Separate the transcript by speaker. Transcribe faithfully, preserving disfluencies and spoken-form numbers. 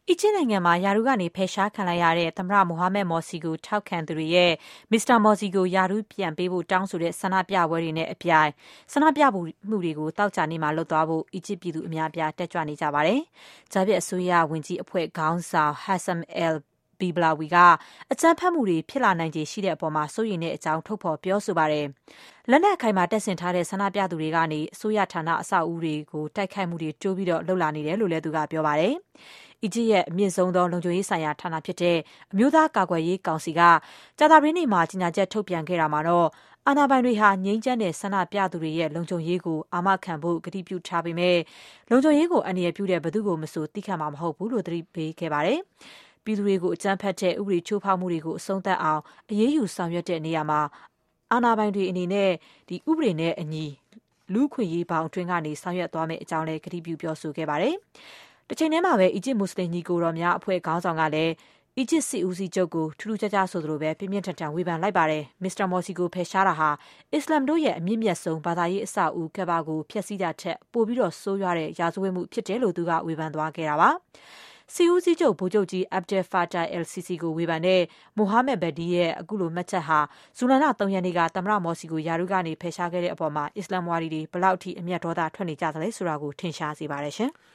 Speaker 1: အီဂျစ်နိုင်ငံမှာယာရုကနေဖယ်ရှားခံလိုက်ရတဲ့သမ္မတမိုဟာမက်မော်စီကိုထောက်ခံသူတွေရဲ့မစ္စတာမော်စီကိုယာရုပြန်ပေးဖို့တောင်းဆိုတဲ့ဆန္ဒပြပွဲတွေနဲ့အပြိုင်ဆန္ဒပြမှုတွေကိုသောကြာနေ့မှာလုပ်သွားဖို့အီဂျစ်ပြည်သူအများအပြားတက်ကြွနေကြပါတယ်။ဂျာဗစ်အစိုးရဝန်ကြီးအဖွဲ့ခေါင်းဆောင် Hassan elဘီဘလာဝီကအကြမ်းဖက်မှုတွေဖြစ်လာနိုင်ခြေရှိတဲ့အပေါ်မှာစိုးရိမ်တဲ့အကြောင်းထုတ်ဖော်ပြောဆိုပါတယ်။လက်နက်အခိုင်မှာတပ်ဆင်ထားတဲ့ဆန္ဒပြသူတွေကနေအစိုးရဌာနအဆောက်အဦတွေကိုတိုက်ခိုက်မှုတွေတိုးပြီးတော့လှုပ်လာနေတယ်လို့လည်းသူကပြောပါတယ်။အီဂျစ်ရဲ့အမြင့်ဆုံးသောလုံခြုံရေးဆိုင်ရာဌာနဖြစ်တဲ့အမျိုးသားကာကွယ်ရေးကောင်စီကကြာသပတေးနေ့မှာကြေညာချက်ထုတ်ပြန်ခဲ့တာမှာတော့အာဏာပိုင်တွေဟာငြိမ်းချမ်းတဲ့ဆန္ဒပြသူတွေရဲ့လုံခြုံရေးကိုအာမခံဖို့ကတိပြုထားပေမဲ့လုံခြုံရေးကိုအန္တရာယ်ပြုတဲ့ဘယ်သူကိုမဆိုတိခတ်မှာမဟုတ်ဘူးလို့သတိပေးခဲ့ပါတယ်။ပြည်သူတွေကိုအကြမ်းဖက်တဲ့ဥပဒေချိုးဖောက်မှုတွေကိုအဆုံးသတ်အောင်အရေးယူဆောင်ရွက်တဲ့နေရာမှာအာဏာပိုင်တွေအနေနဲ့ဒီဥပဒေနဲ့အညီလူ့အခွင့်အရေးဘောင်အတွင်းကနေဆောင်ရွက်သွားမယ့်အကြောင်းလည်းကတိပြုပြောဆိုခဲ့ပါတယ်။တချိန်တည်းမှာပဲအီဂျစ်မွတ်စလင်ညီကိုတော်များအဖွဲ့ခေါင်းဆောင်ကလည်းအီဂျစ်စစ်ဦးစီးချုပ်ကိုထူးထူးခြားခြားဆိုသလိုပဲပြင်းပြင်းထန်ထန်ဝေဖန်လိုက်ပါတယ်။မစ္စတာမော်စီကိုဖယ်ရှားတာဟာအစ္စလာမ်တို့ရဲ့အမြင့်မြတ်ဆုံးဘာသာရေးအဆောက်အဦကဘာကိုဖျက်ဆီးတာထက်ပိုပြီးတော့ဆိုးရွားတဲ့ရာဇဝတ်မှုဖြစ်တယ်လို့သူကဝေဖန်သွားခဲ့တာပါ။စီဦးစီးချုပ်ဗိုလ်ချုပ်ကြီး Abdel Fattah el-Sisi ကိုဝေဖန်တဲ့မိုဟာမက်ဘက်ဒီရဲ့အခုလိုမှတ်ချက်ဟာဇူလိုင်လ၃ရက်နေ့ကသမ္မတမော်စီကိုယာရုကနေဖယ်ရှားခဲ့တဲ့အပေါ်မှာအစ္စလာမ်ဝါဒီတွေဘယ်လောက်ထိအမျက်ဒေါသထွက်နေကြသလဲဆိုတာကိုထင်ရှားစေပါတယ်ရှင်။